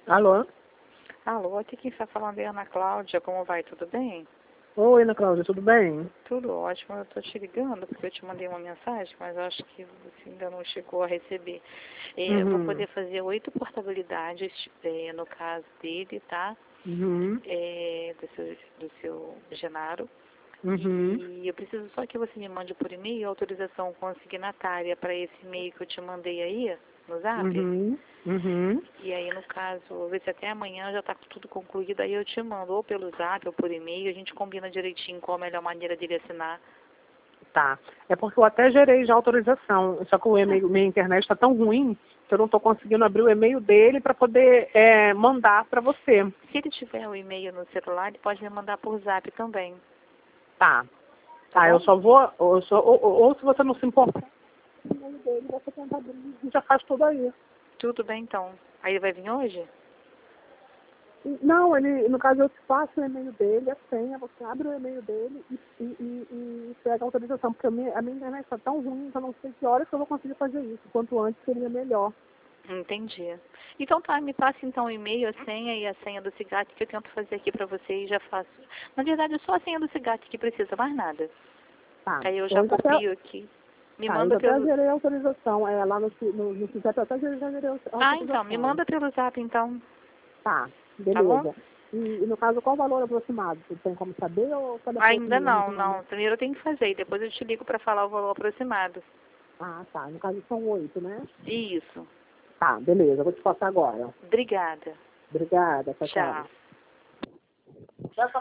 Alô? Alô, aqui quem está falando é a Ana Cláudia. Como vai? Tudo bem? Oi, Ana Cláudia, tudo bem? Tudo ótimo. Eu estou te ligando porque eu te mandei uma mensagem, mas eu acho que você ainda não chegou a receber. Eu vou poder fazer 8 portabilidades, no caso dele, tá? Do seu Genaro. E eu preciso só que você me mande por e-mail a autorização consignatária para esse e-mail que eu te mandei aí, no Zap. E aí, no caso, vou ver se até amanhã já está tudo concluído, aí eu te mando ou pelo Zap ou por e-mail, a gente combina direitinho qual a melhor maneira dele assinar. Tá. É porque eu até gerei já autorização, só que o e-mail, minha internet está tão ruim que eu não estou conseguindo abrir o e-mail dele para poder mandar para você. Se ele tiver o e-mail no celular, ele pode me mandar por Zap também. Tá. Tá bom? Eu só vou, ou se você não se importar, o e-mail dele você tenta abrir e já faz tudo aí. Tudo bem, então. Aí ele vai vir hoje? Não, no caso eu te passo o e-mail dele, a senha, você abre o e-mail dele e pega a autorização, porque a minha internet está tão ruim que eu não sei que horas que eu vou conseguir fazer isso. Quanto antes seria melhor. Entendi. Então tá, me passe então o e-mail, a senha e a senha do Cigate que eu tento fazer aqui pra você e já faço. Na verdade, é só a senha do Cigate que precisa, mais nada. Tá. Aí eu já copio aqui. Me manda Eu até pelo... gerei a autorização, lá no CISEP eu até já gerei a autorização. Ah, então, me manda pelo Zap então. Tá, Tá bom? beleza. E no caso, qual o valor aproximado? Você tem como saber ou só depois Ainda mesmo? não. Primeiro eu tenho que fazer e depois eu te ligo pra falar o valor aproximado. Ah, tá. No caso são 8, né? Isso. Tá, beleza. Eu vou te passar agora. Obrigada. Obrigada, tchau, tchau. Tchau.